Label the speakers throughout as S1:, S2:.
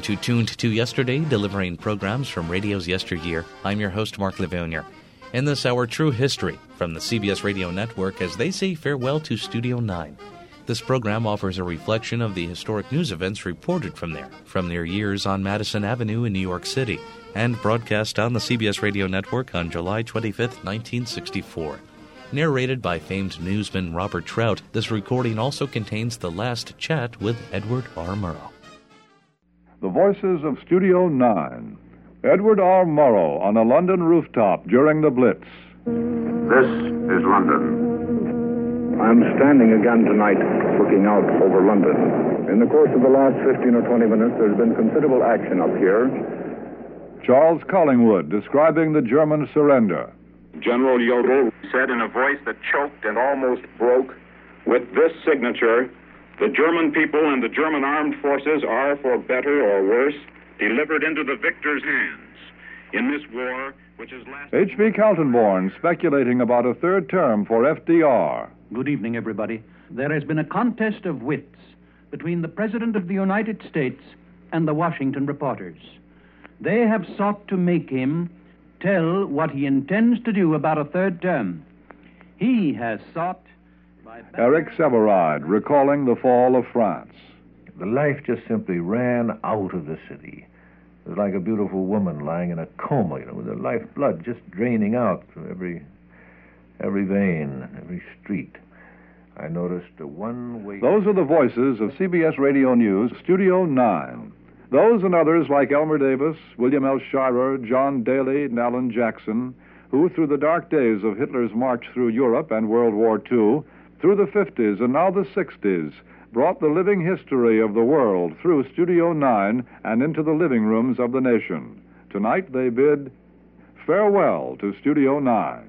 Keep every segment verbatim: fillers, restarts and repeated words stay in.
S1: to Tuned to Yesterday, delivering programs from radio's yesteryear. I'm your host, Mark Livonia. In this hour, True History from the C B S Radio Network as they say farewell to Studio nine. This program offers a reflection of the historic news events reported from there, from their years on Madison Avenue in New York City, and broadcast on the C B S Radio Network on July twenty-fifth, nineteen sixty-four. Narrated by famed newsman Robert Trout, this recording also contains the last chat with Edward R. Murrow.
S2: The voices of Studio nine. Edward R. Murrow on a London rooftop during the Blitz.
S3: This is London. I'm standing again tonight looking out over London. In the course of the last fifteen or twenty minutes, there's been considerable action up here.
S2: Charles Collingwood describing the German surrender.
S3: General Jodl said in a voice that choked and almost broke, "With this signature, the German people and the German armed forces are, for better or worse, delivered into the victor's hands. In this war, which has lasted..."
S2: H V Kaltenborn speculating about a third term for F D R.
S4: Good evening, everybody. There has been a contest of wits between the President of the United States and the Washington reporters. They have sought to make him tell what he intends to do about a third term. He has sought... By
S2: Eric Sevareid recalling the fall of France.
S5: The life just simply ran out of the city. It was like a beautiful woman lying in a coma, you know, with her life blood just draining out through every every vein, every street. I noticed a one-way...
S2: Those are the voices of C B S Radio News, Studio nine. Those and others like Elmer Davis, William L. Shirer, John Daly, and Alan Jackson, who through the dark days of Hitler's march through Europe and World War Two, through the fifties and now the sixties, brought the living history of the world through Studio nine and into the living rooms of the nation. Tonight they bid farewell to Studio nine.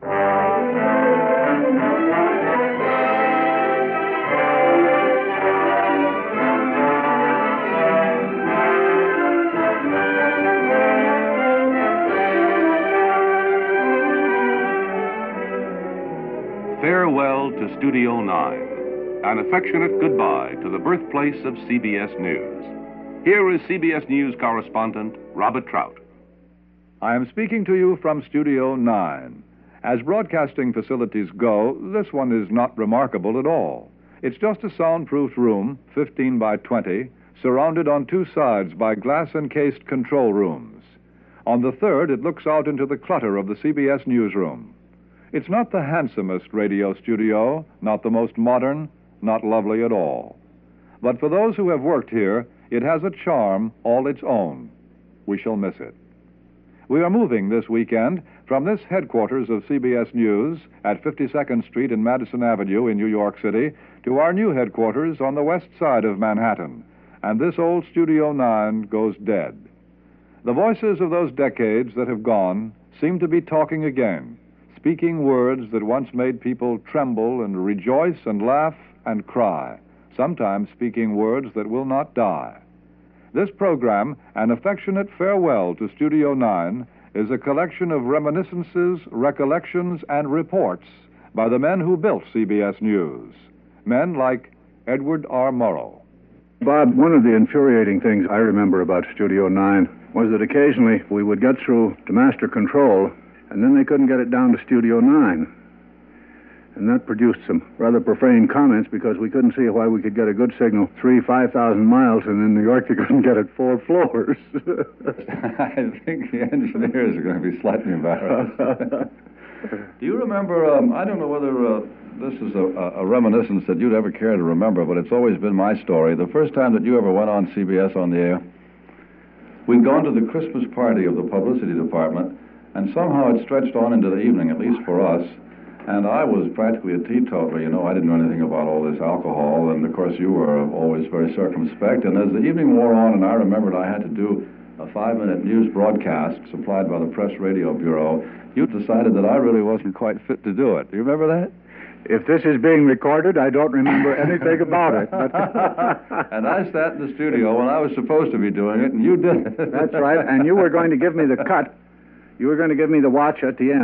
S6: Farewell to Studio nine. An affectionate goodbye to the birthplace of C B S News. Here is C B S News correspondent Robert Trout.
S2: I am speaking to you from Studio nine. As broadcasting facilities go, this one is not remarkable at all. It's just a soundproofed room, fifteen by twenty, surrounded on two sides by glass-encased control rooms. On the third, it looks out into the clutter of the C B S newsroom. It's not the handsomest radio studio, not the most modern, not lovely at all. But for those who have worked here, it has a charm all its own. We shall miss it. We are moving this weekend from this headquarters of C B S News at fifty-second Street and Madison Avenue in New York City to our new headquarters on the west side of Manhattan, and this old Studio nine goes dead. The voices of those decades that have gone seem to be talking again, speaking words that once made people tremble and rejoice and laugh and cry, sometimes speaking words that will not die. This program, An Affectionate Farewell to Studio nine, is a collection of reminiscences, recollections, and reports by the men who built C B S News. Men like Edward R. Murrow.
S3: Bob, one of the infuriating things I remember about Studio nine was that occasionally we would get through to Master Control, and then they couldn't get it down to Studio nine. And that produced some rather profane comments because we couldn't see why we could get a good signal three, five thousand miles, and in New York they couldn't get it four floors.
S7: I think the engineers are going to be slightly embarrassed. Do you remember, um, I don't know whether uh, this is a, a reminiscence that you'd ever care to remember, but it's always been my story. The first time that you ever went on C B S on the air, we'd gone to the Christmas party of the publicity department, and somehow it stretched on into the evening, at least for us. And I was practically a teetotaler, you know. I didn't know anything about all this alcohol, and of course you were always very circumspect. And as the evening wore on, and I remembered I had to do a five-minute news broadcast supplied by the Press Radio Bureau, you decided that I really wasn't quite fit to do it. Do you remember that?
S3: If this is being recorded, I don't remember anything about it. But
S7: and I sat in the studio when I was supposed to be doing it, and you did it.
S3: That's right, and you were going to give me the cut. You were going to give me the watch at the end.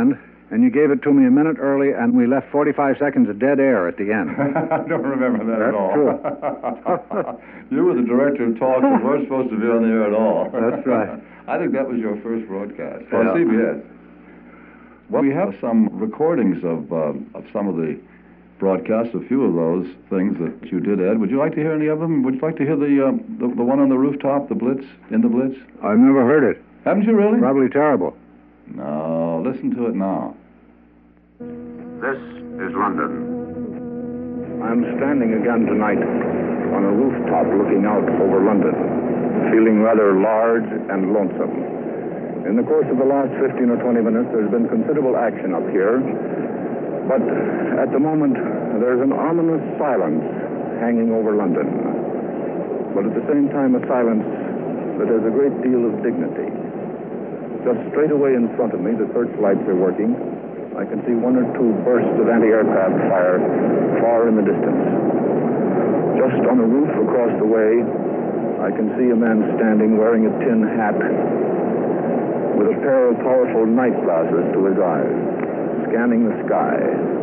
S3: And you gave it to me a minute early, and we left forty-five seconds of dead air at the end.
S7: I don't remember that
S3: That's
S7: at all.
S3: true.
S7: You were the director of talk and weren't supposed to be on the air at all.
S3: That's right.
S7: I think that was your first broadcast
S3: Yeah.
S7: on C B S. Well, we have some recordings of uh, of some of the broadcasts, a few of those things that you did, Ed. Would you like to hear any of them? Would you like to hear the uh, the, the one on the rooftop, the Blitz, in the Blitz?
S3: I've never heard it.
S7: Haven't you really?
S3: Probably terrible.
S7: No, listen to it now.
S8: This is London.
S3: I'm standing again tonight on a rooftop looking out over London, feeling rather large and lonesome. In the course of the last fifteen or twenty minutes, there's been considerable action up here, but at the moment, there's an ominous silence hanging over London. But at the same time, a silence that has a great deal of dignity. Just straight away in front of me, the searchlights are working. I can see one or two bursts of anti-aircraft fire far in the distance. Just on the roof across the way, I can see a man standing wearing a tin hat with a pair of powerful night glasses to his eyes, scanning the sky.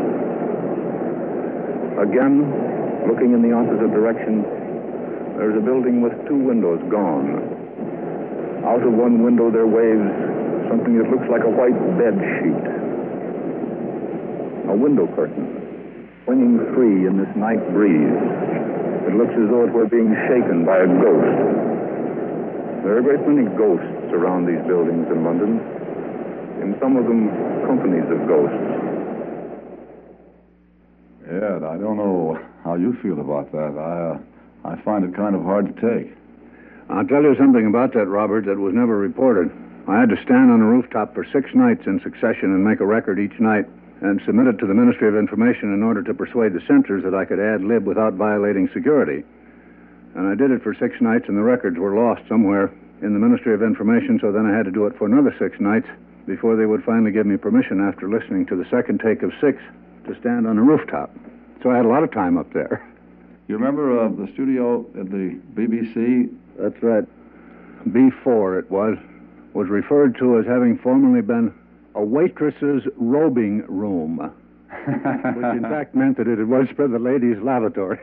S3: Again, looking in the opposite direction, there's a building with two windows gone. Out of one window there waves something that looks like a white bed sheet. A window curtain, swinging free in this night breeze. It looks as though it were being shaken by a ghost. There are a great many ghosts around these buildings in London. In some of them, companies of ghosts.
S7: Ed, I don't know how you feel about that. I, uh, I find it kind of hard to take.
S3: I'll tell you something about that, Robert, that was never reported. I had to stand on a rooftop for six nights in succession and make a record each night and submit it to the Ministry of Information in order to persuade the censors that I could ad-lib without violating security. And I did it for six nights, and the records were lost somewhere in the Ministry of Information, so then I had to do it for another six nights before they would finally give me permission after listening to the second take of six to stand on a rooftop. So I had a lot of time up there.
S7: You remember uh, the studio at the B B C?
S3: That's right. B four it was, was referred to as having formerly been a waitress's robing room, which in fact meant that it was for the ladies' lavatory.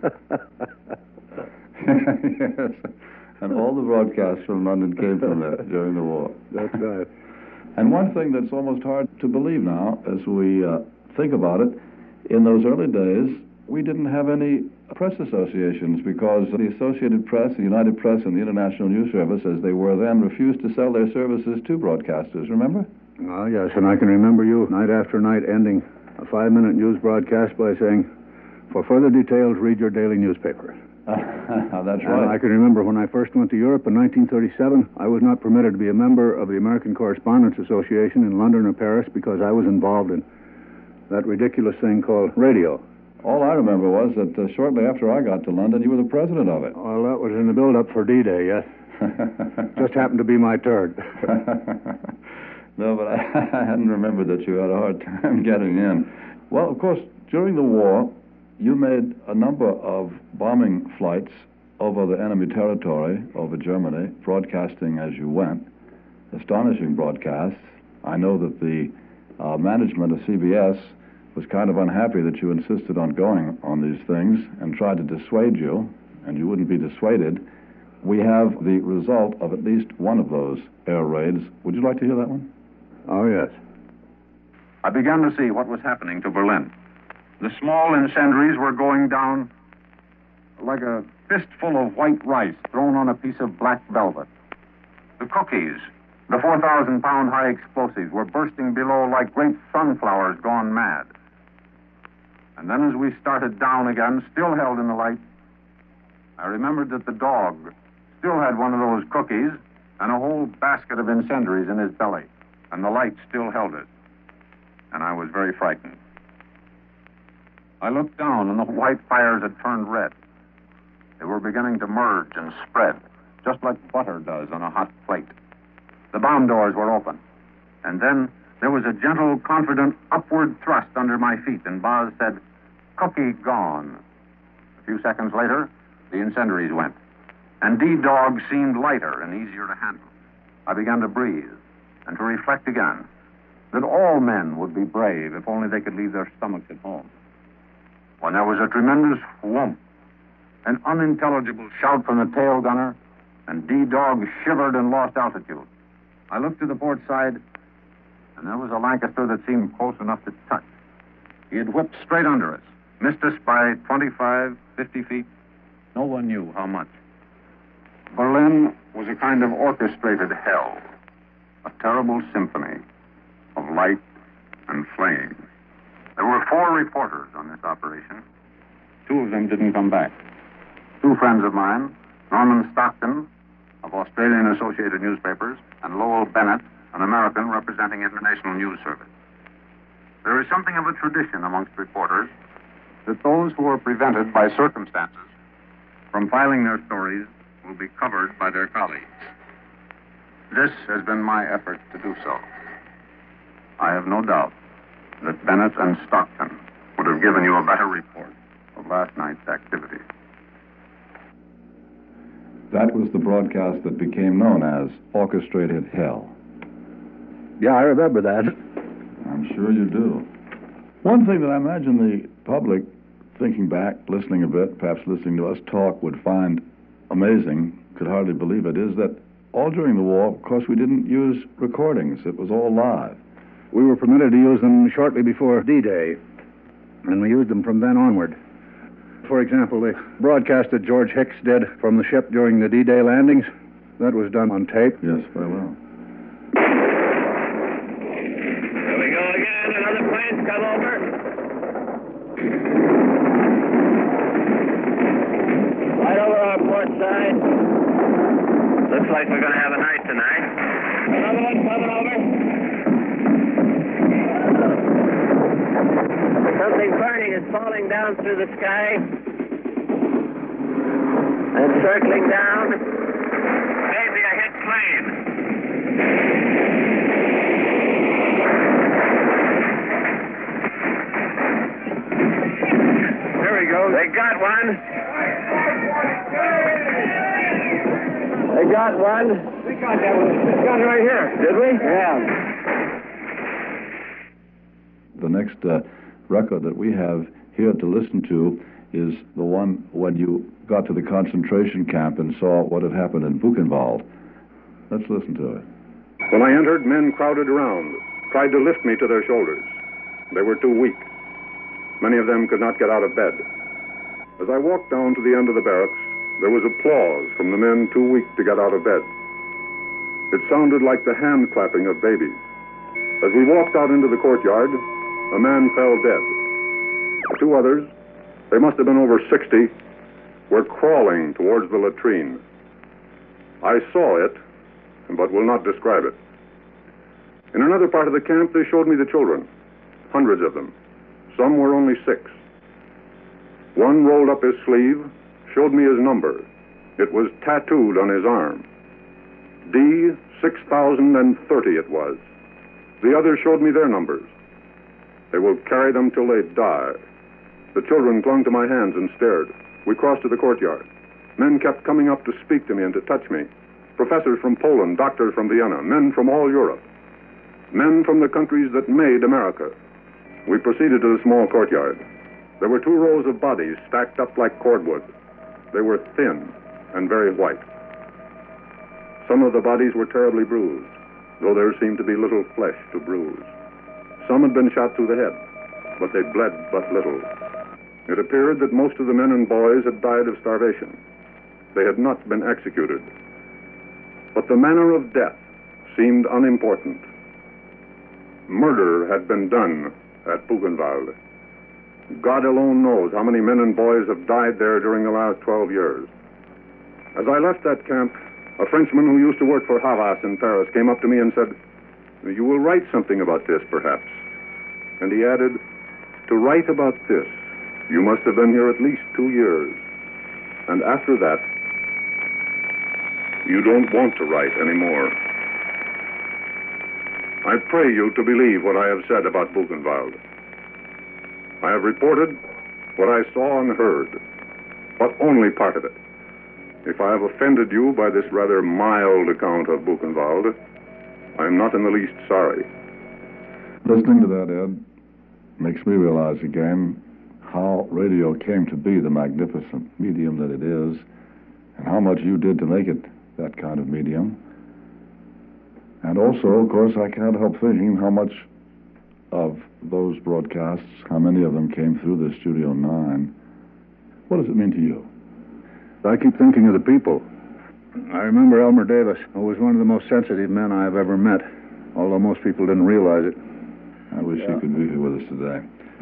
S7: Yes. And all the broadcasts from London came from there during the war.
S3: That's right.
S7: And one thing that's almost hard to believe now, as we uh, think about it, in those early days, we didn't have any press associations because the Associated Press, the United Press, and the International News Service, as they were then, refused to sell their services to broadcasters, remember?
S3: Oh, yes, and I can remember you night after night ending a five-minute news broadcast by saying, for further details, read your daily newspaper.
S7: That's
S3: And
S7: right.
S3: I can remember when I first went to Europe in nineteen thirty-seven, I was not permitted to be a member of the American Correspondents Association in London or Paris because I was involved in that ridiculous thing called radio.
S7: All I remember was that uh, shortly after I got to London, you were the president of it.
S3: Well, that was in the build-up for D-Day, yes. Just happened to be my turn.
S7: No, but I, I hadn't remembered that you had a hard time getting in. Well, of course, during the war, you made a number of bombing flights over the enemy territory, over Germany, broadcasting as you went. Astonishing broadcasts. I know that the uh, management of C B S was kind of unhappy that you insisted on going on these things and tried to dissuade you, and you wouldn't be dissuaded. We have the result of at least one of those air raids. Would you like to hear that one?
S3: Oh, yes.
S8: I began to see what was happening to Berlin. The small incendiaries were going down like a fistful of white rice thrown on a piece of black velvet. The cookies, the four thousand pound high explosives, were bursting below like great sunflowers gone mad. And then as we started down again, still held in the light, I remembered that the dog still had one of those cookies and a whole basket of incendiaries in his belly, and the light still held it. And I was very frightened. I looked down, and the white fires had turned red. They were beginning to merge and spread, just like butter does on a hot plate. The bomb doors were open. And then there was a gentle, confident upward thrust under my feet, and Boz said, "Cookie gone." A few seconds later, the incendiaries went, and D-Dog seemed lighter and easier to handle. I began to breathe and to reflect again. that all men would be brave if only they could leave their stomachs at home. When there was a tremendous whoomp, an unintelligible shout from the tail gunner, and D-Dog shivered and lost altitude, I looked to the port side, and there was a Lancaster that seemed close enough to touch. He had whipped straight under us, missed us by twenty-five, fifty feet. No one knew how much. Berlin was a kind of orchestrated hell, a terrible symphony of light and flame. There were four reporters on this operation. Two of them didn't come back. Two friends of mine, Norman Stockton of Australian Associated Newspapers, and Lowell Bennett, an American representing International News Service. There is something of a tradition amongst reporters that those who are prevented by circumstances from filing their stories will be covered by their colleagues. This has been my effort to do so. I have no doubt that Bennett and Stockton would have given you a better report of last night's activity.
S2: That was the broadcast that became known as Orchestrated Hell.
S3: Yeah, I remember that.
S2: I'm sure you do. One thing that I imagine the public, thinking back, listening a bit, perhaps listening to us talk, would find amazing, could hardly believe it, is that all during the war, of course, we didn't use recordings. It was all live.
S3: We were permitted to use them shortly before D-Day, and we used them from then onward. For example, the broadcast that George Hicks did from the ship during the D-Day landings, that was done on tape.
S2: Yes, very well.
S9: Here we go again. Another plane's come over. Right over our port side. Looks like we're going to have a night tonight. Another one coming over. Something burning is falling down through the sky and circling down. Maybe a hit plane. There he goes. They got one. They got one. We got that one. We got it right here. Did we? Yeah.
S2: The next uh, record that we have here to listen to is the one when you got to the concentration camp and saw what had happened in Buchenwald. Let's listen to it.
S3: When I entered, men crowded around, tried to lift me to their shoulders. They were too weak. Many of them could not get out of bed. As I walked down to the end of the barracks, there was applause from the men too weak to get out of bed. It sounded like the hand clapping of babies. As we walked out into the courtyard, a man fell dead. Two others, they must have been over sixty, were crawling towards the latrine. I saw it, but will not describe it. In another part of the camp, they showed me the children, hundreds of them. Some were only six. One rolled up his sleeve, showed me his number. It was tattooed on his arm. D six thousand thirty it was. The others showed me their numbers. They will carry them till they die. The children clung to my hands and stared. We crossed to the courtyard. Men kept coming up to speak to me and to touch me. Professors from Poland, doctors from Vienna, men from all Europe. Men from the countries that made America. We proceeded to the small courtyard. There were two rows of bodies stacked up like cordwood. They were thin and very white. Some of the bodies were terribly bruised, though there seemed to be little flesh to bruise. Some had been shot through the head, but they bled but little. It appeared that most of the men and boys had died of starvation. They had not been executed. But the manner of death seemed unimportant. Murder had been done at Buchenwald. God alone knows how many men and boys have died there during the last twelve years. As I left that camp, a Frenchman who used to work for Havas in Paris came up to me and said, "You will write something about this, perhaps." And he added, "To write about this, you must have been here at least two years. And after that, you don't want to write anymore." I pray you to believe what I have said about Buchenwald. I have reported what I saw and heard, but only part of it. If I have offended you by this rather mild account of Buchenwald, I am not in the least sorry.
S7: Listening to that, Ed, makes me realize again how radio came to be the magnificent medium that it is, and how much you did to make it that kind of medium. And also, of course, I can't help thinking how much of those broadcasts, how many of them came through the Studio nine. What does it mean to you?
S3: I keep thinking of the people. I remember Elmer Davis, who was one of the most sensitive men I have ever met, although most people didn't realize it.
S7: I wish yeah. he could be here with us today.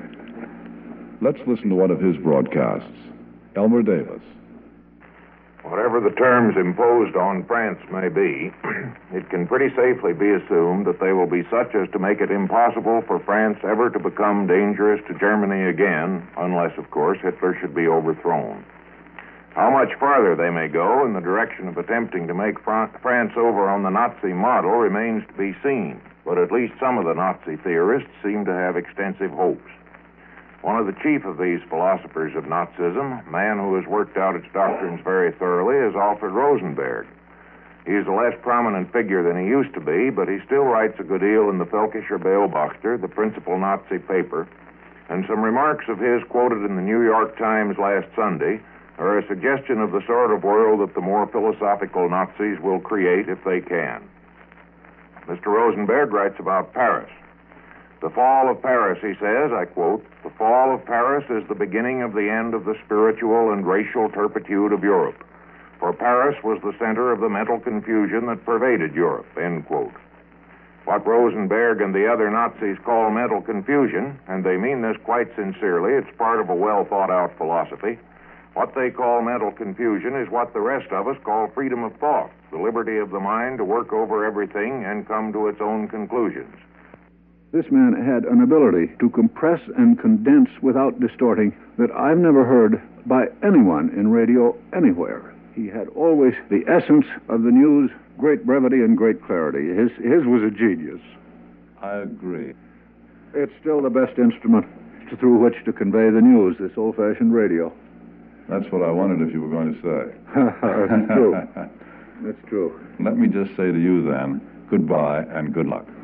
S7: Let's listen to one of his broadcasts. Elmer Davis.
S10: Whatever the terms imposed on France may be, it can pretty safely be assumed that they will be such as to make it impossible for France ever to become dangerous to Germany again, unless, of course, Hitler should be overthrown. How much farther they may go in the direction of attempting to make France over on the Nazi model remains to be seen, but at least some of the Nazi theorists seem to have extensive hopes. One of the chief of these philosophers of Nazism, a man who has worked out its doctrines very thoroughly, is Alfred Rosenberg. He is a less prominent figure than he used to be, but he still writes a good deal in the Völkischer Beobachter, the principal Nazi paper, and some remarks of his quoted in the New York Times last Sunday are a suggestion of the sort of world that the more philosophical Nazis will create if they can. Mister Rosenberg writes about Paris. The fall of Paris, he says, I quote, "The fall of Paris is the beginning of the end of the spiritual and racial turpitude of Europe, for Paris was the center of the mental confusion that pervaded Europe," end quote. What Rosenberg and the other Nazis call mental confusion, and they mean this quite sincerely, it's part of a well-thought-out philosophy, what they call mental confusion is what the rest of us call freedom of thought, the liberty of the mind to work over everything and come to its own conclusions.
S3: This man had an ability to compress and condense without distorting that I've never heard by anyone in radio anywhere. He had always the essence of the news, great brevity and great clarity. His, his was a genius.
S7: I agree.
S3: It's still the best instrument through which to convey the news, this old-fashioned radio.
S7: That's what I wondered if you were going to say.
S3: That's true. That's true.
S7: Let me just say to you then, goodbye and good luck.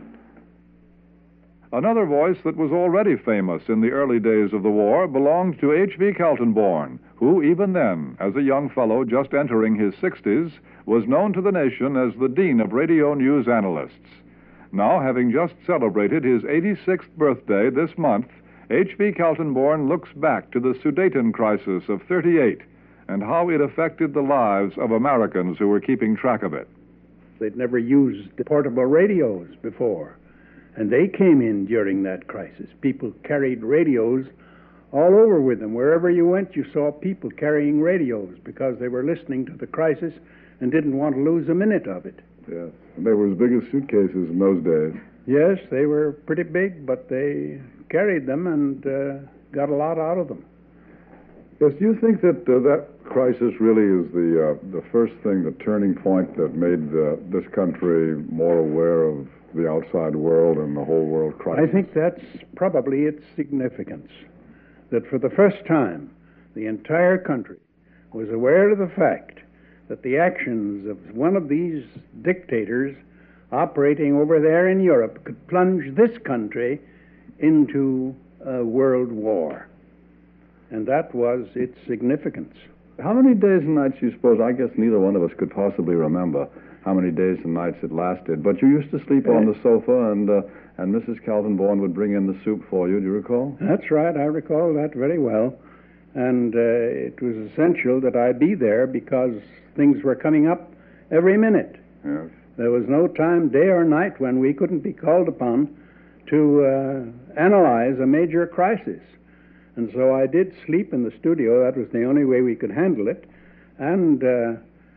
S7: Another voice that was already famous in the early days of the war belonged to H V Kaltenborn, who even then, as a young fellow just entering his sixties, was known to the nation as the Dean of Radio News Analysts. Now, having just celebrated his eighty-sixth birthday this month, H V Kaltenborn looks back to the Sudeten crisis of thirty-eight and how it affected the lives of Americans who were keeping track of it.
S11: They'd never used portable radios before, and they came in during that crisis. People carried radios all over with them. Wherever you went, you saw people carrying radios because they were listening to the crisis and didn't want to lose a minute of it.
S7: Yes, and they were as big as suitcases in those days.
S11: Yes, they were pretty big, but they carried them and uh, got a lot out of them.
S7: Yes, do you think that uh, that crisis really is the uh, the first thing, the turning point that made uh, this country more aware of the outside world and the whole world crisis?
S11: I think that's probably its significance, that for the first time, the entire country was aware of the fact that the actions of one of these dictators operating over there in Europe could plunge this country into a world war. And that was its significance.
S7: How many days and nights, you suppose? I guess neither one of us could possibly remember how many days and nights it lasted. But you used to sleep on the sofa, and uh, and Missus Kaltenborn would bring in the soup for you. Do you recall?
S11: That's right. I recall that very well. And uh, it was essential that I be there because things were coming up every minute.
S7: Yes.
S11: There was no time, day or night, when we couldn't be called upon to uh, analyze a major crisis. And so I did sleep in the studio. That was the only way we could handle it. And uh,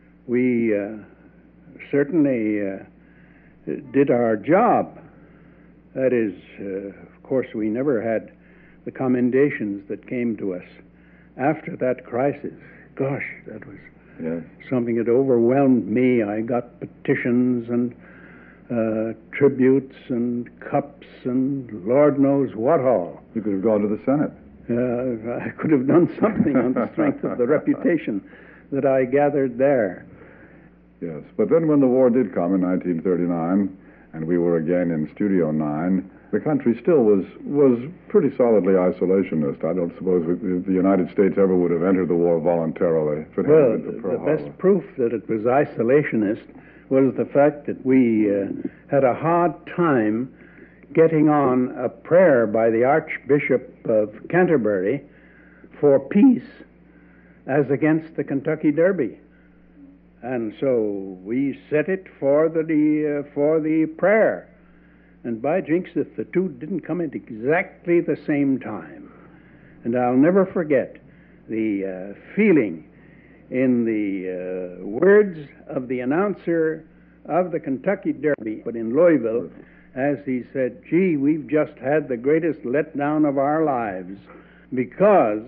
S11: we uh, certainly uh, did our job. That is, uh, of course, we never had the commendations that came to us after that crisis. Gosh, that was
S7: yes.
S11: something that overwhelmed me. I got petitions and uh, tributes and cups and Lord knows what all.
S7: You could have gone to the Senate.
S11: Uh, I could have done something on the strength of the reputation that I gathered there.
S7: Yes, but then when the war did come in nineteen thirty-nine,
S2: and we were again in Studio nine, the country still was was pretty solidly isolationist. I don't suppose the United States ever would have entered the war voluntarily if it
S11: well,
S2: hadn't been for Pearl
S11: the
S2: Harbor.
S11: best proof that it was isolationist was the fact that we uh, had a hard time getting on a prayer by the Archbishop of Canterbury for peace as against the Kentucky Derby. And so we set it for the, uh, for the prayer. And by jinx, if the two didn't come at exactly the same time. And I'll never forget the uh, feeling in the uh, words of the announcer of the Kentucky Derby, but in Louisville, as he said, gee, we've just had the greatest letdown of our lives because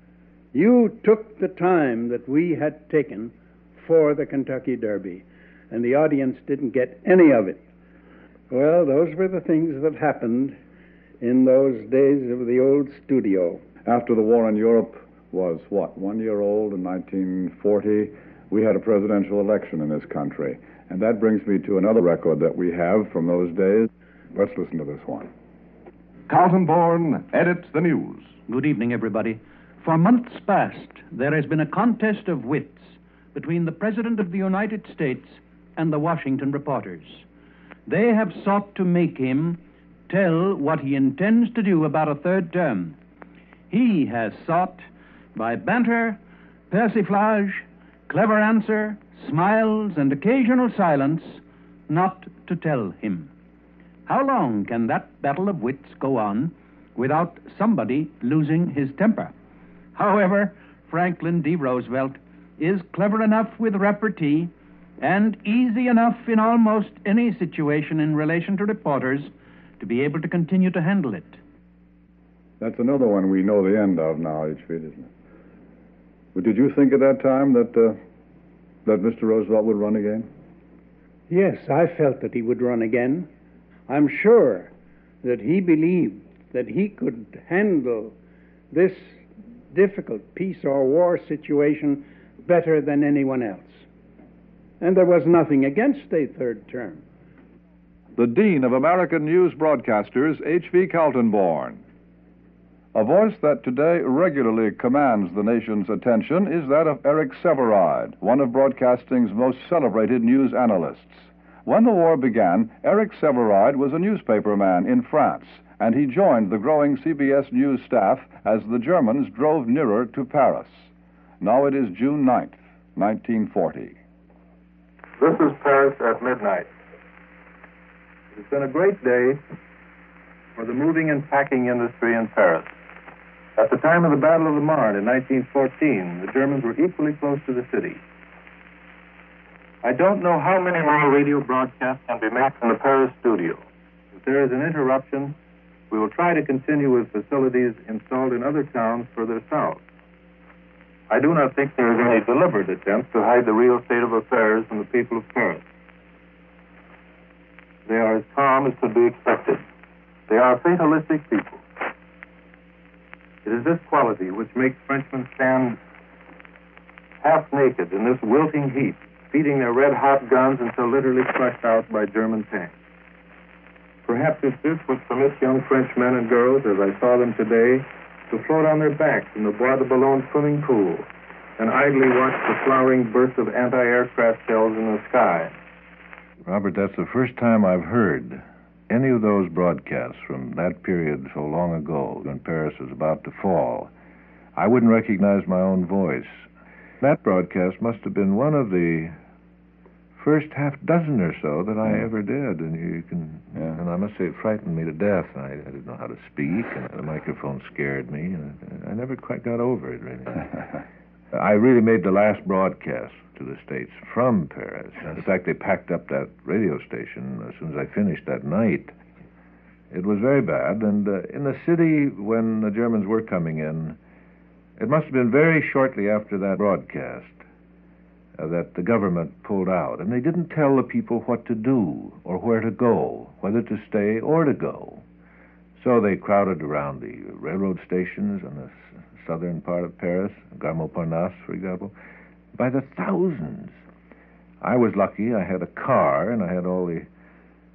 S11: you took the time that we had taken for the Kentucky Derby, and the audience didn't get any of it. Well, those were the things that happened in those days of the old studio.
S2: After the war in Europe was, what, one year old in nineteen forty, we had a presidential election in this country. And that brings me to another record that we have from those days. Let's listen to this one.
S6: Carlton Bourne edits the news.
S4: Good evening, everybody. For months past, there has been a contest of wits between the President of the United States and the Washington reporters. They have sought to make him tell what he intends to do about a third term. He has sought, by banter, persiflage, clever answer, smiles, and occasional silence, not to tell him. How long can that battle of wits go on without somebody losing his temper? However, Franklin D. Roosevelt is clever enough with repartee and easy enough in almost any situation in relation to reporters to be able to continue to handle it.
S2: That's another one we know the end of now, H V, isn't it? But did you think at that time that uh, that Mister Roosevelt would run again?
S11: Yes, I felt that he would run again. I'm sure that he believed that he could handle this difficult peace or war situation better than anyone else. And there was nothing against a third term.
S2: The Dean of American News Broadcasters, H V Kaltenborn. A voice that today regularly commands the nation's attention is that of Eric Sevareid, one of broadcasting's most celebrated news analysts. When the war began, Eric Sevareid was a newspaperman in France, and he joined the growing C B S News staff as the Germans drove nearer to Paris. Now it is June ninth, nineteen forty.
S5: This is Paris at midnight. It's been a great day for the moving and packing industry in Paris. At the time of the Battle of the Marne in nineteen fourteen, the Germans were equally close to the city. I don't know how many more radio broadcasts can be made from the Paris studio. If there is an interruption, we will try to continue with facilities installed in other towns further south. I do not think there is any deliberate attempt to hide the real state of affairs from the people of Paris. They are as calm as could be expected. They are fatalistic people. It is this quality which makes Frenchmen stand half naked in this wilting heat, feeding their red-hot guns until literally crushed out by German tanks. Perhaps it's this which permits young French men and girls, as I saw them today, to float on their backs in the Bois de Boulogne swimming pool and idly watch the flowering burst of anti-aircraft shells in the sky.
S12: Robert, that's the first time I've heard any of those broadcasts from that period so long ago when Paris was about to fall. I wouldn't recognize my own voice. That broadcast must have been one of the first half dozen or so that I ever did, and you can, yeah. and I must say it frightened me to death. I, I didn't know how to speak, and the microphone scared me, and I never quite got over it, really. I really made the last broadcast to the States from Paris. In fact, they packed up that radio station as soon as I finished that night. It was very bad, and uh, in the city, when the Germans were coming in, it must have been very shortly after that broadcast uh, that the government pulled out, and they didn't tell the people what to do or where to go, whether to stay or to go. So they crowded around the railroad stations in the s- southern part of Paris, Gare Montparnasse, for example, by the thousands. I was lucky. I had a car, and I had all the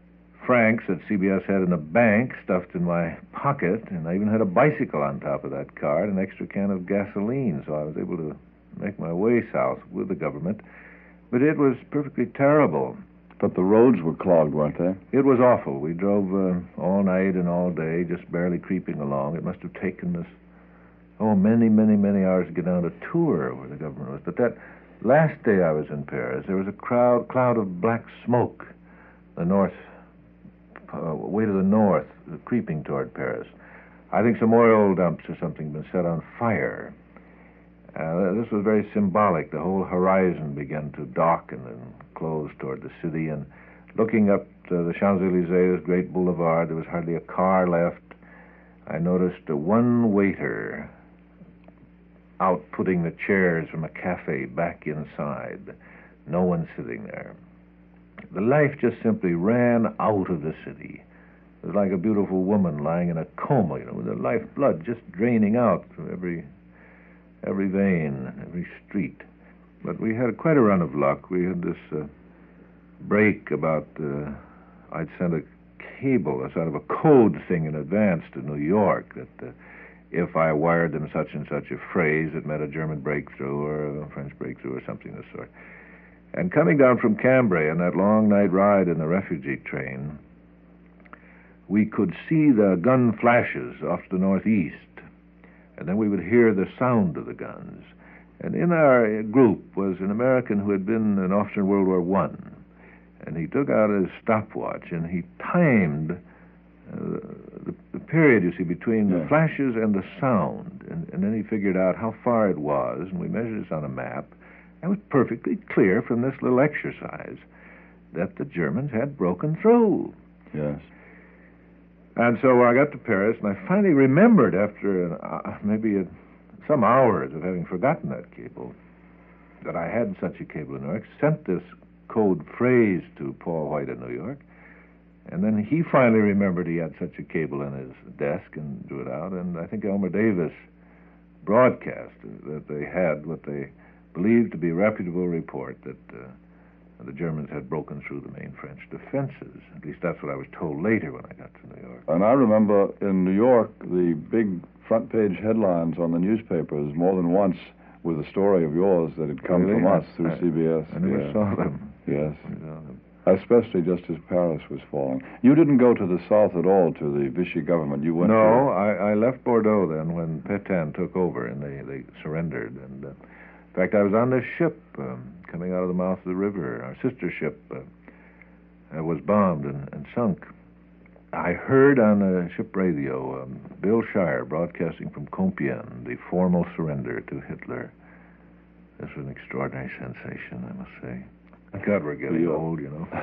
S12: francs that C B S had in the bank stuffed in my pocket, and I even had a bicycle on top of that card, an extra can of gasoline, so I was able to make my way south with the government. But it was perfectly terrible.
S7: But the roads were clogged, weren't they?
S12: It was awful. We drove uh, all night and all day, just barely creeping along. It must have taken us, oh, many, many, many hours to get down to Tours, where the government was. But that last day I was in Paris, there was a crowd, cloud of black smoke, the north, uh, way to the north, uh, creeping toward Paris. I think some oil dumps or something had been set on fire. Uh, this was very symbolic. The whole horizon began to darken and close toward the city, and looking up to the Champs-Élysées, great boulevard, there was hardly a car left. I noticed uh, one waiter out putting the chairs from a cafe back inside. No one sitting there. The life just simply ran out of the city. It was like a beautiful woman lying in a coma, you know, with her lifeblood just draining out from every every vein, every street. But we had quite a run of luck. We had this uh, break about, uh, I'd sent a cable, a sort of a code thing in advance to New York, that uh, if I wired them such and such a phrase, it meant a German breakthrough or a French breakthrough or something of the sort. And coming down from Cambrai on that long night ride in the refugee train, we could see the gun flashes off to the northeast, and then we would hear the sound of the guns. And in our group was an American who had been an officer in World War One, and he took out his stopwatch and he timed uh, the, the period, you see, between yeah. the flashes and the sound, and, and then he figured out how far it was, and we measured this on a map. It was perfectly clear from this little exercise that the Germans had broken through.
S7: Yes.
S12: And so I got to Paris, and I finally remembered after an, uh, maybe a, some hours of having forgotten that cable, that I had such a cable in New York, sent this code phrase to Paul White in New York, and then he finally remembered he had such a cable in his desk and drew it out, and I think Elmer Davis broadcast that they had what they believed to be a reputable report that uh, the Germans had broken through the main French defenses. At least that's what I was told later when I got to New York.
S7: And I remember in New York, the big front page headlines on the newspapers more than once with a story of yours that had come
S12: really?
S7: from us through
S12: I,
S7: C B S.
S12: I never
S7: yeah.
S12: saw them.
S7: Yes.
S12: I saw them.
S7: Especially just as Paris was falling. You didn't go to the south at all, to the Vichy government. You went
S12: no,
S7: to...
S12: I, I left Bordeaux then when Pétain took over and they, they surrendered. And uh, in fact, I was on this ship um, coming out of the mouth of the river. Our sister ship uh, uh, was bombed and, and sunk. I heard on the ship radio um, Bill Shire broadcasting from Compiègne the formal surrender to Hitler. This was an extraordinary sensation, I must say. God, we're getting
S7: yeah.
S12: old, you know.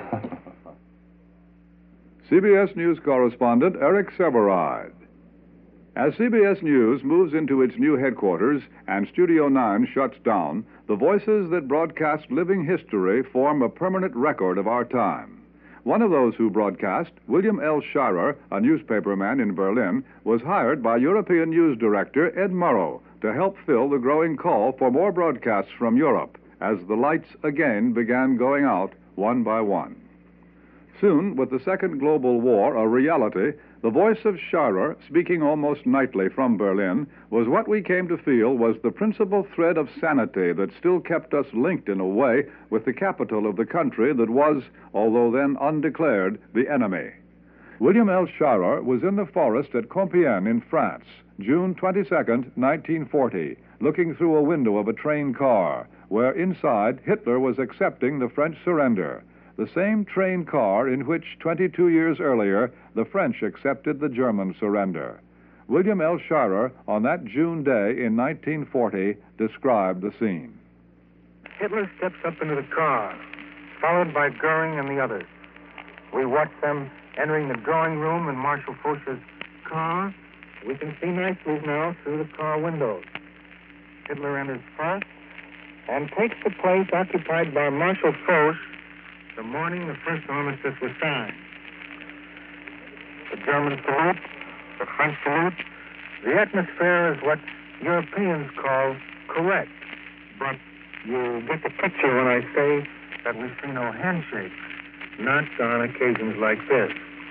S2: C B S News correspondent Eric Sevareid. As C B S News moves into its new headquarters and Studio nine shuts down, the voices that broadcast living history form a permanent record of our time. One of those who broadcast, William L. Shirer, a newspaperman in Berlin, was hired by European news director Ed Murrow to help fill the growing call for more broadcasts from Europe, as the lights again began going out one by one. Soon, with the Second Global War a reality, the voice of Shirer, speaking almost nightly from Berlin, was what we came to feel was the principal thread of sanity that still kept us linked in a way with the capital of the country that was, although then undeclared, the enemy. William L. Shirer was in the forest at Compiègne in France, June twenty-second, nineteen forty, looking through a window of a train car, where inside Hitler was accepting the French surrender, the same train car in which twenty-two years earlier the French accepted the German surrender. William L. Shirer, on that June day in nineteen forty, described the scene.
S13: Hitler steps up into the car, followed by Goering and the others. We watch them entering the drawing room in Marshal Foch's car. We can see nicely now through the car windows. Hitler enters first and takes the place occupied by Marshal Foch the morning the first armistice was signed. The Germans salute, the French salute. The atmosphere is what Europeans call correct. But you get the picture when I say that we see no handshakes, not on occasions like this.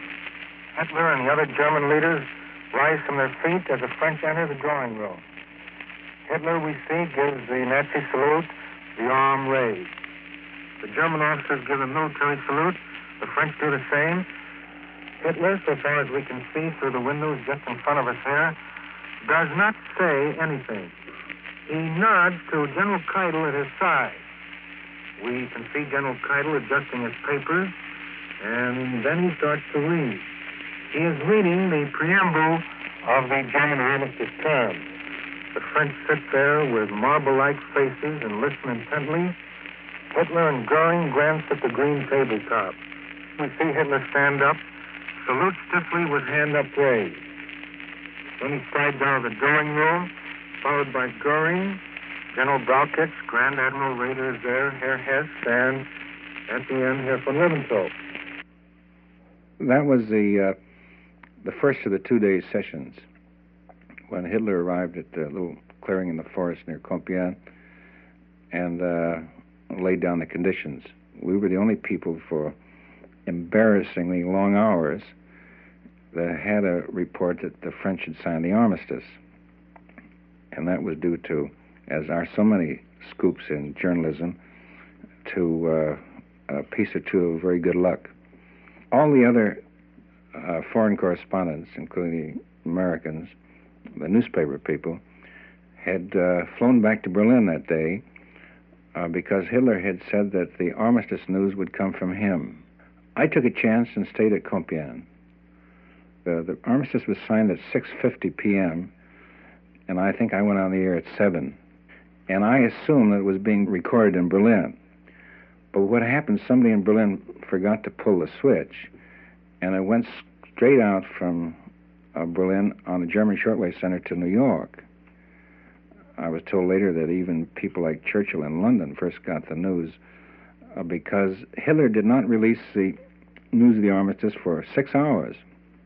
S13: Hitler and the other German leaders rise from their feet as the French enter the drawing room. Hitler, we see, gives the Nazi salute, the arm raised. The German officers give the military salute. The French do the same. Hitler, so far as we can see through the windows just in front of us here, does not say anything. He nods to General Keitel at his side. We can see General Keitel adjusting his papers, and then he starts to read. He is reading the preamble of the German armistice terms. The French sit there with marble-like faces and listen intently. Hitler and Goering glance at the green tabletop. We see Hitler stand up, salute stiffly with hand upraised. Then he strides out of the drawing room, followed by Goering, General Brauchitsch, Grand Admiral Raeder is there, Herr Hess, and at the end, Herr von Ribbentrop.
S14: That was the uh, the first of the two-day sessions when Hitler arrived at the little clearing in the forest near Compiègne and uh, laid down the conditions. We were the only people for embarrassingly long hours that had a report that the French had signed the armistice. And that was due to, as are so many scoops in journalism, to uh, a piece or two of very good luck. All the other uh, foreign correspondents, including the Americans, the newspaper people, had uh, flown back to Berlin that day uh, because Hitler had said that the armistice news would come from him. I took a chance and stayed at Compiègne. The, the armistice was signed at six fifty p.m., and I think I went on the air at seven. And I assumed that it was being recorded in Berlin. But what happened, somebody in Berlin forgot to pull the switch, and it went straight out from uh, Berlin on the German Shortwave Center to New York. I was told later that even people like Churchill in London first got the news uh, because Hitler did not release the news of the armistice for six hours.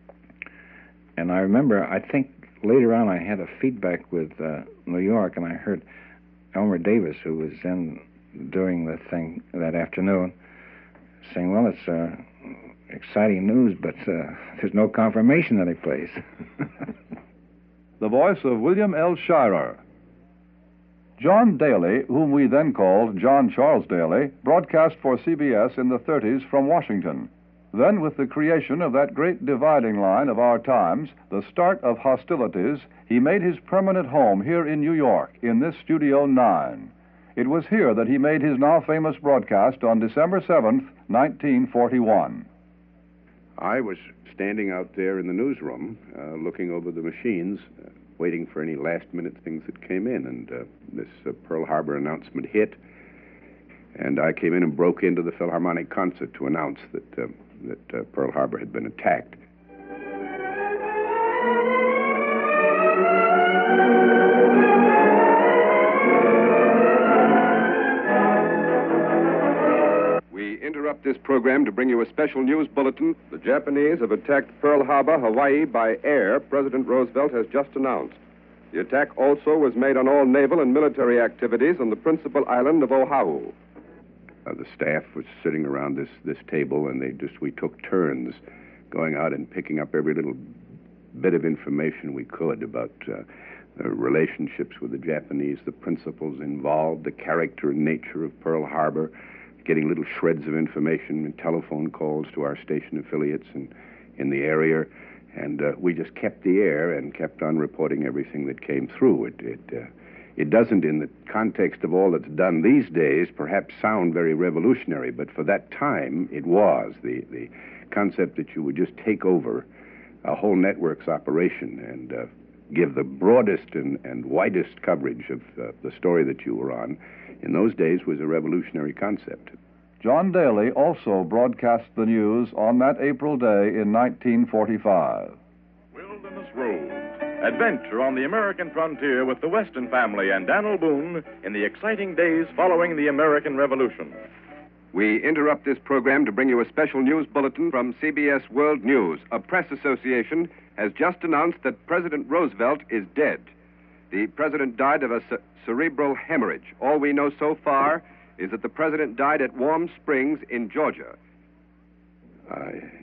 S14: And I remember, I think later on I had a feedback with uh, New York, and I heard Elmer Davis, who was then doing the thing that afternoon, saying, well, it's uh, exciting news, but uh, there's no confirmation any place.
S7: The voice of William L. Shirer. John Daly, whom we then called John Charles Daly, broadcast for C B S in the thirties from Washington. Then, with the creation of that great dividing line of our times, the start of hostilities, he made his permanent home here in New York, in this Studio nine. It was here that he made his now famous broadcast on December seventh, nineteen forty-one.
S15: I was standing out there in the newsroom, uh, looking over the machines, uh, waiting for any last-minute things that came in, and uh, this uh, Pearl Harbor announcement hit, and I came in and broke into the Philharmonic concert to announce that, uh, that uh, Pearl Harbor had been attacked.
S6: We interrupt this program to bring you a special news bulletin. The Japanese have attacked Pearl Harbor, Hawaii, by air, President Roosevelt has just announced. The attack also was made on all naval and military activities on the principal island of Oahu.
S15: Uh, the staff was sitting around this, this table, and they just, we took turns going out and picking up every little bit of information we could about uh, the relationships with the Japanese, the principles involved, the character and nature of Pearl Harbor, getting little shreds of information and telephone calls to our station affiliates in, in the area. And uh, we just kept the air and kept on reporting everything that came through. It, it, uh, it doesn't, in the context of all that's done these days, perhaps sound very revolutionary, but for that time, it was. The, the concept that you would just take over a whole network's operation and uh, give the broadest and, and widest coverage of uh, the story that you were on, in those days was a revolutionary concept.
S7: John Daly also broadcast the news on that April day in nineteen forty-five.
S16: Wilderness Road. Adventure on the American frontier with the Weston family and Daniel Boone in the exciting days following the American Revolution.
S6: We interrupt this program to bring you a special news bulletin from C B S World News. A press association has just announced that President Roosevelt is dead. The president died of a ce- cerebral hemorrhage. All we know so far is that the president died at Warm Springs in Georgia.
S15: I,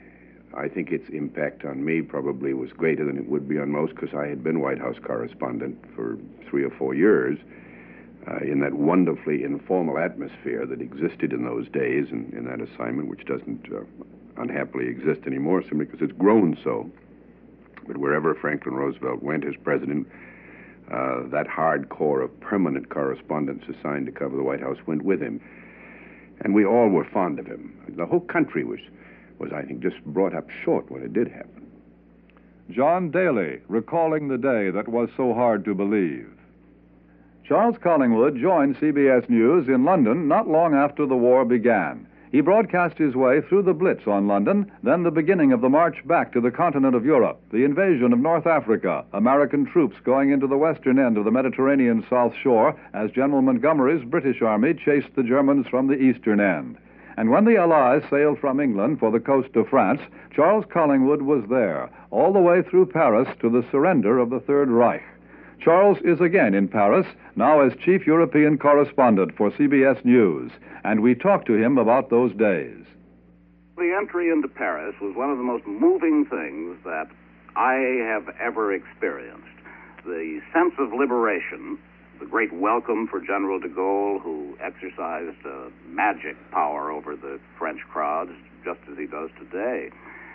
S15: I think its impact on me probably was greater than it would be on most, because I had been White House correspondent for three or four years uh, in that wonderfully informal atmosphere that existed in those days in, in that assignment, which doesn't uh, unhappily exist anymore simply because it's grown so. But wherever Franklin Roosevelt went as president, uh, that hard core of permanent correspondents assigned to cover the White House went with him. And we all were fond of him. The whole country was, was, I think, just brought up short when it did happen.
S2: John Daly, recalling the day that was so hard to believe. Charles Collingwood joined C B S News in London not long after the war began. He broadcast his way through the Blitz on London, then the beginning of the march back to the continent of Europe, the invasion of North Africa, American troops going into the western end of the Mediterranean South Shore as General Montgomery's British Army chased the Germans from the eastern end. And when the Allies sailed from England for the coast of France, Charles Collingwood was there, all the way through Paris to the surrender of the Third Reich. Charles is again in Paris, now as chief European correspondent for C B S News, and we talked to him about those days.
S8: The entry into Paris was one of the most moving things that I have ever experienced. The sense of liberation, the great welcome for General de Gaulle, who exercised uh, magic power over the French crowds, just as he does today,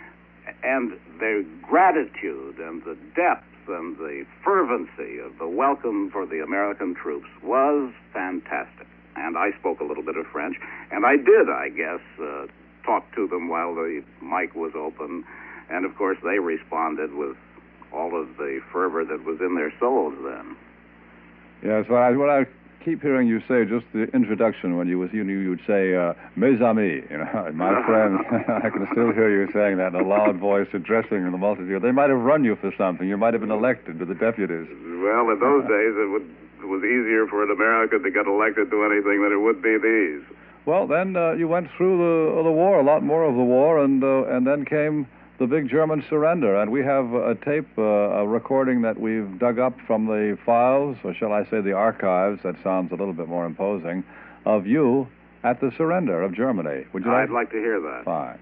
S8: and the gratitude and the depth and the fervency of the welcome for the American troops was fantastic. And I spoke a little bit of French, and I did, I guess, uh, talk to them while the mic was open, and of course they responded with all of the fervor that was in their souls then.
S2: Yes, well, I, what I keep hearing you say, just the introduction, when you was you knew you'd say, uh, mes amis, you know, my friends. I can still hear you saying that in a loud voice, addressing the multitude. They might have run you for something. You might have been elected to the deputies.
S8: Well, in those days, it, would, it was easier for an American to get elected to anything than it would be these.
S2: Well, then uh, you went through the the war, a lot more of the war, and uh, and then came the big German surrender. And we have a tape, uh, a recording that we've dug up from the files, or shall I say the archives, that sounds a little bit more imposing, of you at the surrender of Germany. Would you
S8: I'd
S2: like?
S8: like to hear that.
S2: Fine.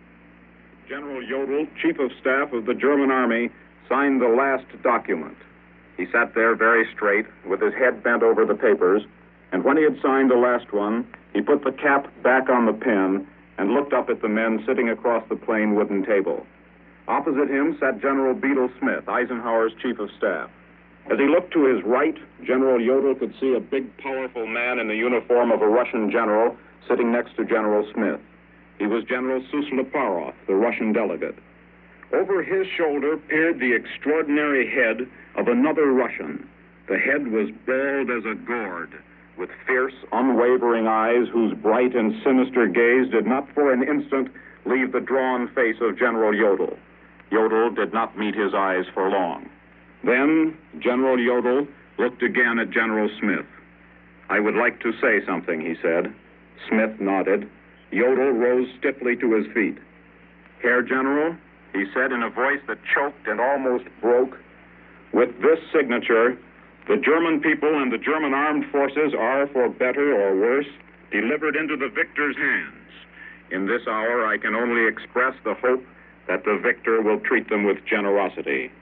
S6: General Jodl, Chief of Staff of the German Army, signed the last document. He sat there very straight, with his head bent over the papers, and when he had signed the last one, he put the cap back on the pen and looked up at the men sitting across the plain wooden table. Opposite him sat General Bedell Smith, Eisenhower's Chief of Staff. As he looked to his right, General Jodl could see a big, powerful man in the uniform of a Russian general sitting next to General Smith. He was General Susloparov, the Russian delegate. Over his shoulder peered the extraordinary head of another Russian. The head was bald as a gourd, with fierce, unwavering eyes whose bright and sinister gaze did not for an instant leave the drawn face of General Jodl. Jodl did not meet his eyes for long. Then General Jodl looked again at General Smith. "I would like to say something," he said. Smith nodded. Jodl rose stiffly to his feet. "Herr General," he said in a voice that choked and almost broke, "with this signature, the German people and the German armed forces are, for better or worse, delivered into the victor's hands. In this hour, I can only express the hope that the victor will treat them with generosity."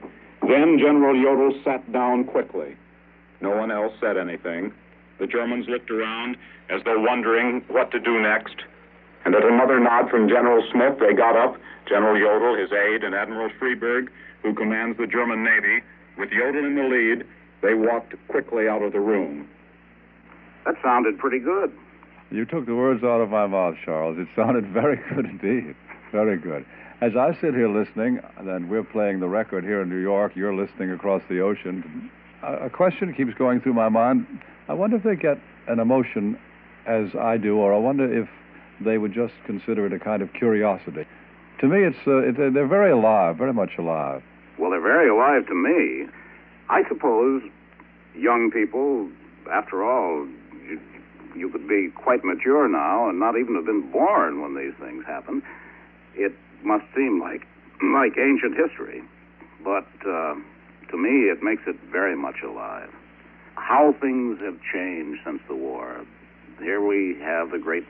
S6: Then General Jodl sat down quickly. No one else said anything. The Germans looked around as though wondering what to do next. And at another nod from General Smith, they got up, General Jodl, his aide, and Admiral Freeberg, who commands the German Navy. With Jodl in the lead, they walked quickly out of the room.
S8: That sounded pretty good.
S2: You took the words out of my mouth, Charles. It sounded very good indeed. Very good. As I sit here listening, and we're playing the record here in New York, you're listening across the ocean, a question keeps going through my mind. I wonder if they get an emotion as I do, or I wonder if they would just consider it a kind of curiosity. To me, it's uh, it, they're very alive, very much alive.
S8: Well, they're very alive to me. I suppose young people, after all, you, you could be quite mature now and not even have been born when these things happen. It must seem like like ancient history, but uh, to me it makes it very much alive. How things have changed since the war. Here we have the great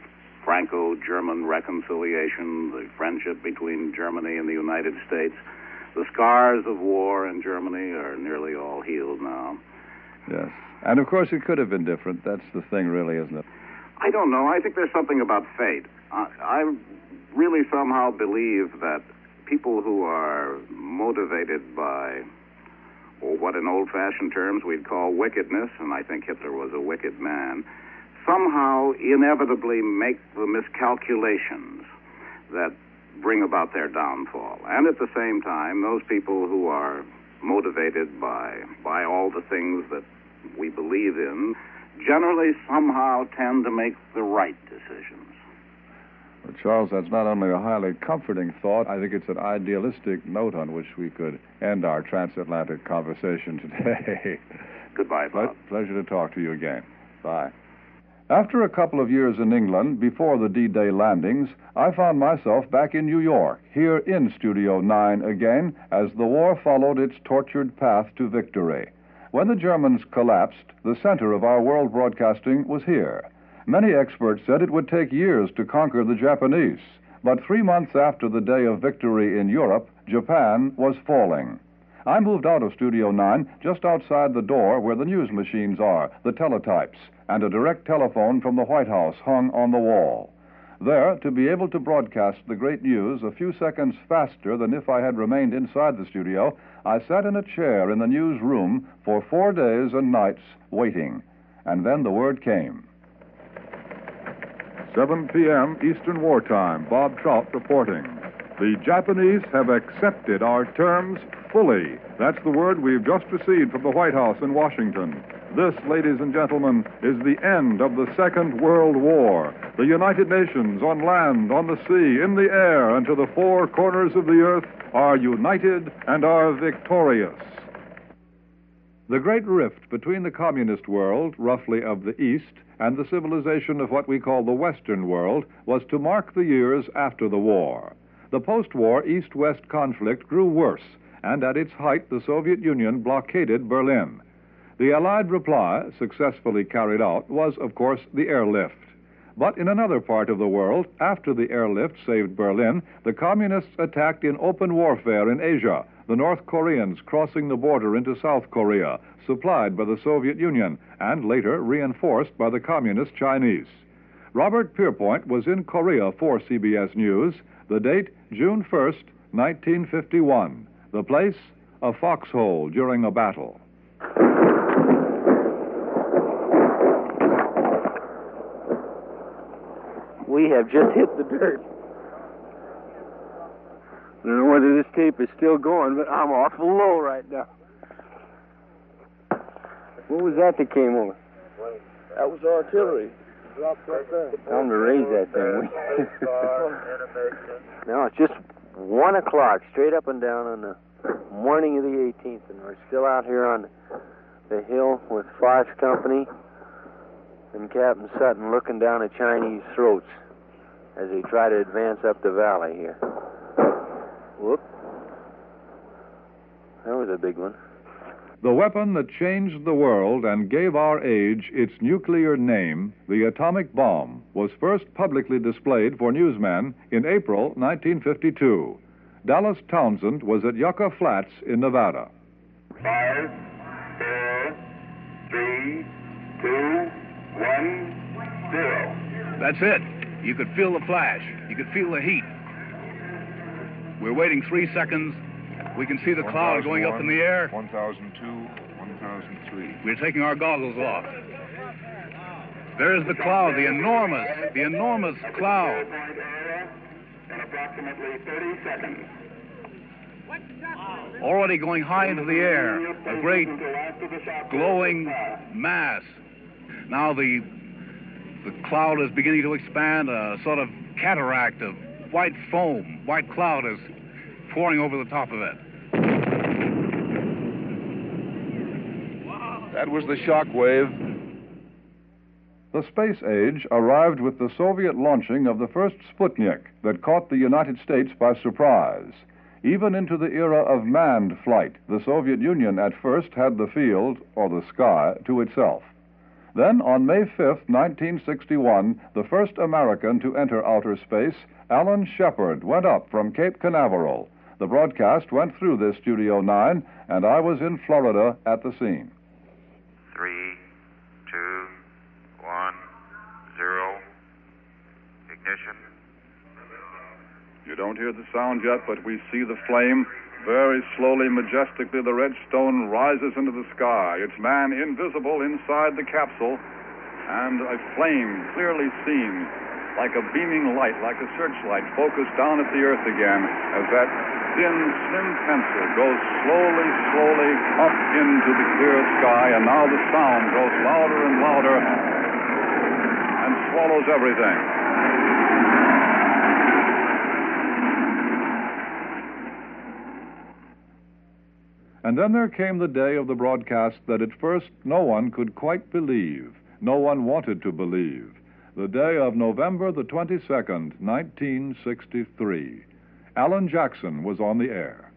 S8: Franco-German reconciliation, the friendship between Germany and the United States. The scars of war in Germany are nearly all healed now.
S7: Yes. And of course it could have been different. That's the thing, really, isn't it?
S8: I don't know. I think there's something about fate. I, I really somehow believe that people who are motivated by, or what in old-fashioned terms we'd call wickedness, and I think Hitler was a wicked man, somehow inevitably make the miscalculations that bring about their downfall. And at the same time, those people who are motivated by by all the things that we believe in generally somehow tend to make the right decisions.
S7: Well, Charles, that's not only a highly comforting thought, I think it's an idealistic note on which we could end our transatlantic conversation today.
S8: Goodbye, Bob.
S7: Ple- pleasure to talk to you again. Bye. After a couple of years in England, before the D-Day landings, I found myself back in New York, here in Studio nine again, as the war followed its tortured path to victory. When the Germans collapsed, the center of our world broadcasting was here. Many experts said it would take years to conquer the Japanese, but three months after the day of victory in Europe, Japan was falling. I moved out of Studio nine just outside the door where the news machines are, the teletypes, and a direct telephone from the White House hung on the wall. There, to be able to broadcast the great news a few seconds faster than if I had remained inside the studio, I sat in a chair in the newsroom for four days and nights waiting. And then the word came.
S2: seven p.m. Eastern Wartime. Bob Trout reporting. The Japanese have accepted our terms fully. That's the word we've just received from the White House in Washington. This, ladies and gentlemen, is the end of the Second World War. The United Nations, on land, on the sea, in the air, and to the four corners of the earth, are united and are victorious. The great rift between the communist world, roughly of the East, and the civilization of what we call the Western world was to mark the years after the war. The post-war East-West conflict grew worse, and at its height the Soviet Union blockaded Berlin. The Allied reply, successfully carried out, was, of course, the airlift. But in another part of the world, after the airlift saved Berlin, the communists attacked in open warfare in Asia, the North Koreans crossing the border into South Korea, supplied by the Soviet Union, and later reinforced by the communist Chinese. Robert Pierpoint was in Korea for C B S News. The date, June first, nineteen fifty-one. The place, a foxhole during a battle.
S17: We have just hit the dirt. I don't know whether this tape is still going, but I'm awful low right now. What was that that came over?
S18: That was artillery. Dropped right there.
S17: Time to raise that thing. No, it's just one o'clock, straight up and down on the morning of the eighteenth, and we're still out here on the hill with Fox Company and Captain Sutton looking down at Chinese throats as they try to advance up the valley here. Whoop. That was a big one.
S2: The weapon that changed the world and gave our age its nuclear name, the atomic bomb, was first publicly displayed for newsmen in April nineteen fifty-two. Dallas Townsend was at Yucca Flats in Nevada.
S19: Five, four, three, two, one, zero.
S20: That's it. You could feel the flash. You could feel the heat. We're waiting three seconds. We can see the cloud going up in the air.
S21: one thousand two, one thousand three.
S20: We're taking our goggles off. There's the cloud, the enormous, the enormous cloud.
S19: In approximately thirty seconds.
S20: Already going high into the air. A great glowing mass. Now the the cloud is beginning to expand, a sort of cataract of white foam. White cloud is pouring over the top of it.
S21: That was the shock wave.
S2: The space age arrived with the Soviet launching of the first Sputnik that caught the United States by surprise. Even into the era of manned flight, the Soviet Union at first had the field, or the sky, to itself. Then, on May fifth, nineteen sixty-one, the first American to enter outer space, Alan Shepard, went up from Cape Canaveral. The broadcast went through this Studio nine, and I was in Florida at the scene.
S10: Three, two, one, zero. Ignition.
S1: You don't hear the sound yet, but we see the flame. Very slowly, majestically, the red stone rises into the sky. It's man invisible inside the capsule, and a flame clearly seen, like a beaming light, like a searchlight, focused down at the earth again, as that thin, slim pencil goes slowly, slowly up into the clear sky, and now the sound grows louder and louder and swallows everything.
S2: And then there came the day of the broadcast that at first no one could quite believe, no one wanted to believe. The day of November the twenty-second, nineteen sixty-three. Alan Jackson was on the air.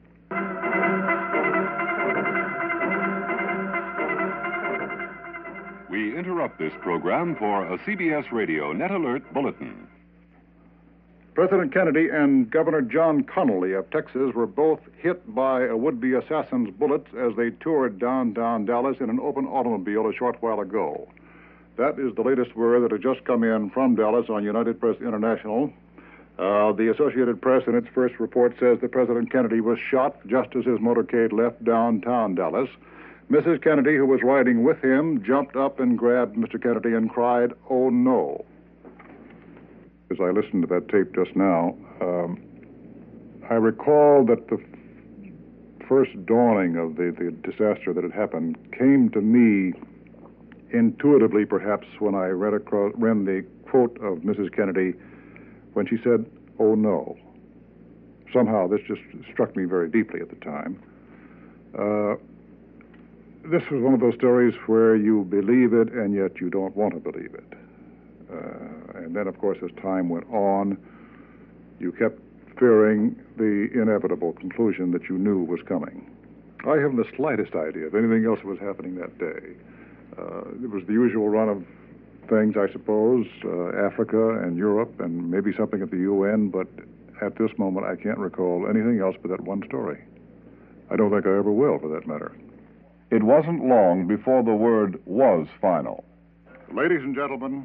S22: We interrupt this program for a C B S Radio Net Alert Bulletin.
S3: President Kennedy and Governor John Connally of Texas were both hit by a would-be assassin's bullets as they toured downtown Dallas in an open automobile a short while ago. That is the latest word that has just come in from Dallas on United Press International. Uh, the Associated Press, in its first report, says that President Kennedy was shot just as his motorcade left downtown Dallas. Missus Kennedy, who was riding with him, jumped up and grabbed Mister Kennedy and cried, "Oh, no." As I listened to that tape just now, um, I recall that the f- first dawning of the, the disaster that had happened came to me intuitively, perhaps, when I read, across, read the quote of Missus Kennedy when she said, "Oh, no." Somehow this just struck me very deeply at the time. Uh, this was one of those stories where you believe it and yet you don't want to believe it. Uh, and then, of course, as time went on, you kept fearing the inevitable conclusion that you knew was coming. I haven't the slightest idea of anything else that was happening that day. Uh, it was the usual run of things, I suppose, uh, Africa and Europe and maybe something at the U N, but at this moment I can't recall anything else but that one story. I don't think I ever will, for that matter.
S2: It wasn't long before the word was final.
S3: Ladies and gentlemen,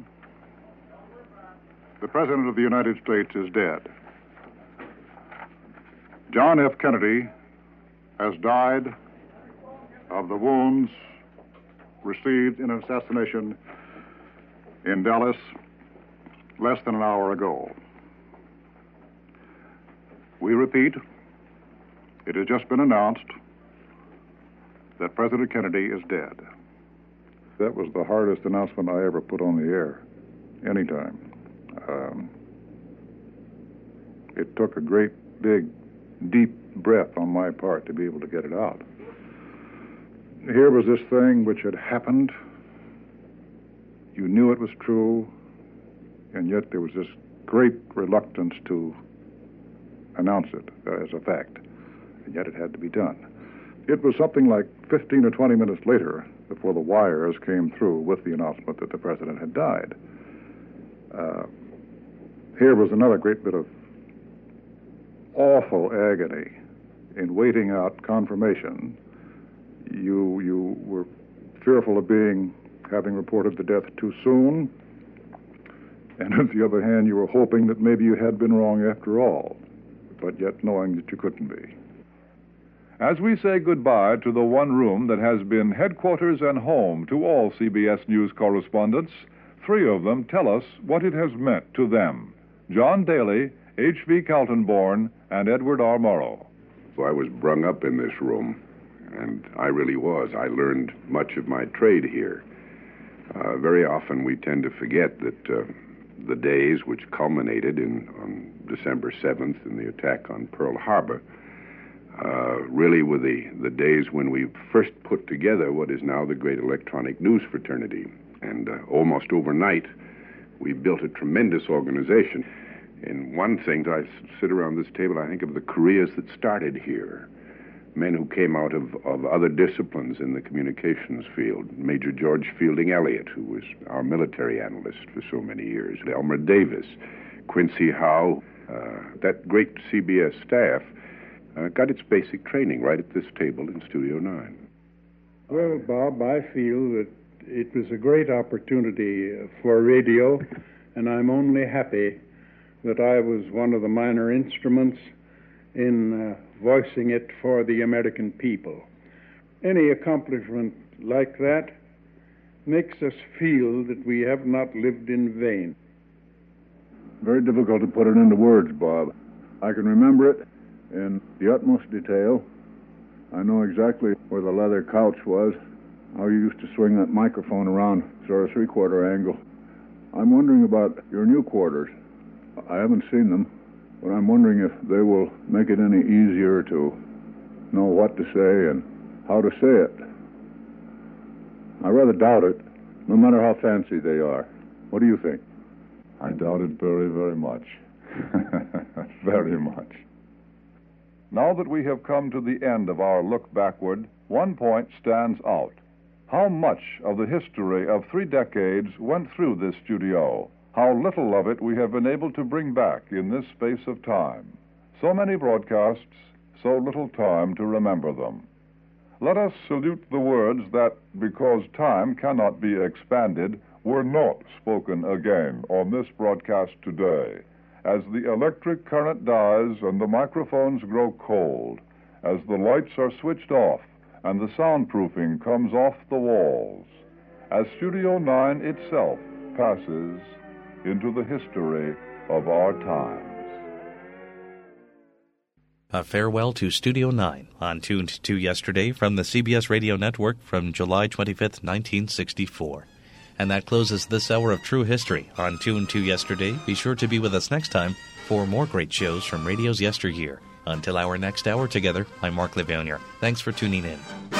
S3: the President of the United States is dead. John F. Kennedy has died of the wounds received in an assassination in Dallas less than an hour ago. We repeat, it has just been announced that President Kennedy is dead. That was the hardest announcement I ever put on the air, anytime. Um, it took a great, big, deep breath on my part to be able to get it out. Here was this thing which had happened. You knew it was true, and yet there was this great reluctance to announce it as a fact, and yet it had to be done. It was something like fifteen or twenty minutes later before the wires came through with the announcement that the president had died. Uh, here was another great bit of awful agony in waiting out confirmation. You you were fearful of being having reported the death too soon, and on the other hand, you were hoping that maybe you had been wrong after all, but yet knowing that you couldn't be.
S2: As we say goodbye to the one room that has been headquarters and home to all C B S News correspondents, three of them tell us what it has meant to them. John Daly, H V Kaltenborn, and Edward R. Morrow.
S15: So I was brung up in this room, and I really was. I learned much of my trade here. Uh, very often we tend to forget that uh, the days which culminated in, on December seventh in the attack on Pearl Harbor uh, really were the, the days when we first put together what is now the great electronic news fraternity. And uh, almost overnight, we built a tremendous organization. And one thing, I sit around this table, I think of the careers that started here. men who came out of, of other disciplines in the communications field. Major George Fielding Elliott, who was our military analyst for so many years, Elmer Davis, Quincy Howe. Uh, that great C B S staff uh, got its basic training right at this table in Studio nine.
S11: Well, Bob, I feel that it was a great opportunity for radio, and I'm only happy that I was one of the minor instruments in uh, voicing it for the American people. Any accomplishment like that makes us feel that we have not lived in vain.
S3: Very difficult to put it into words, Bob. I can remember it in the utmost detail. I know exactly where the leather couch was, how you used to swing that microphone around sort of three-quarter angle. I'm wondering about your new quarters. I haven't seen them, but I'm wondering if they will make it any easier to know what to say and how to say it. I rather doubt it, no matter how fancy they are. What do you think?
S2: I doubt it very, very much. Very much. Now that we have come to the end of our look backward, one point stands out. How much of the history of three decades went through this studio? How little of it we have been able to bring back in this space of time. So many broadcasts, so little time to remember them. Let us salute the words that, because time cannot be expanded, were not spoken again on this broadcast today. As the electric current dies and the microphones grow cold, as the lights are switched off and the soundproofing comes off the walls, as Studio nine itself passes into the history of our times.
S4: A farewell to Studio nine on Tuned to Yesterday from the C B S Radio Network from July twenty-fifth, nineteen sixty-four. And that closes this hour of True History on Tuned to Yesterday. Be sure to be with us next time for more great shows from radio's yesteryear. Until our next hour together, I'm Mark Levonier. Thanks for tuning in.